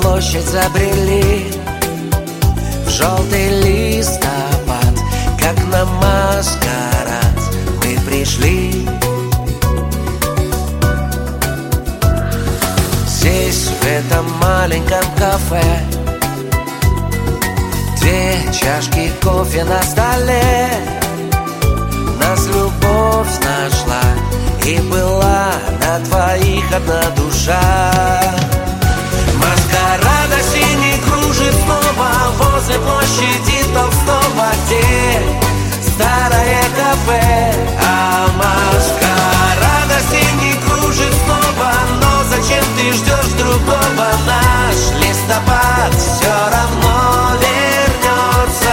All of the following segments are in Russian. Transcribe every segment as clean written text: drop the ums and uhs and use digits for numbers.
площадь забрели в желтый листопад, как на маскарад мы пришли. Здесь, в этом маленьком кафе, две чашки кофе на столе. Нас любовь нашла, и была на двоих одна душа. Маскарад осенний кружит снова возле площади Толстого, где старое кафе. А маскарад осенний кружит снова, но зачем ты ждешь другого? Наш листопад все равно вернется.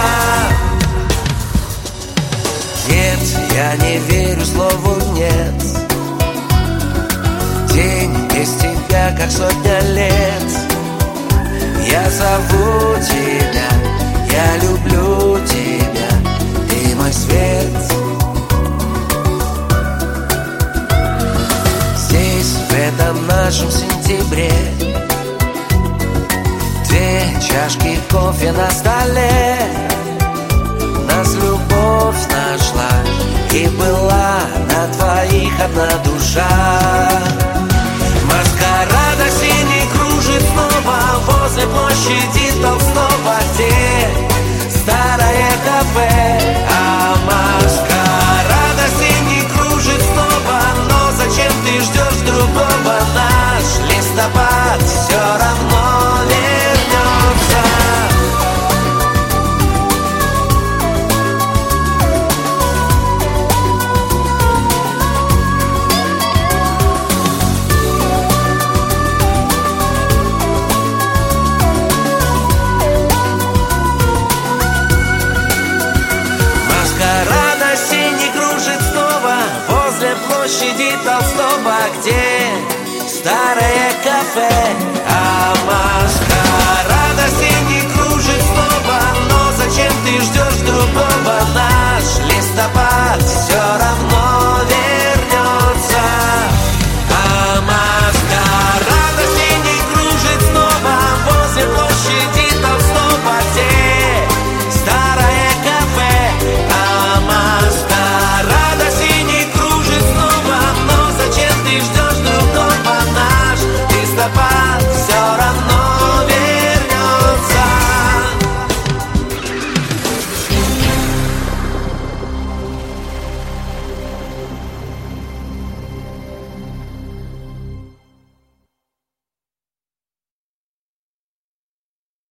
Нет, я не верю слову нет. День без тебя, как сотня лет. Я зову тебя, я люблю тебя, ты мой свет. Здесь, в этом нашем сентябре, две чашки кофе на столе. Нас любовь нашла, и была на двоих одна душа. Маскарад осенний кружит снова возле площади Толстого, где старое кафе. А маскарад осенний кружит снова, но зачем ты ждешь другого? Наш листопад все равно вернется. Маскарад осенний кружит снова возле площади Толстого, где старое кафе. А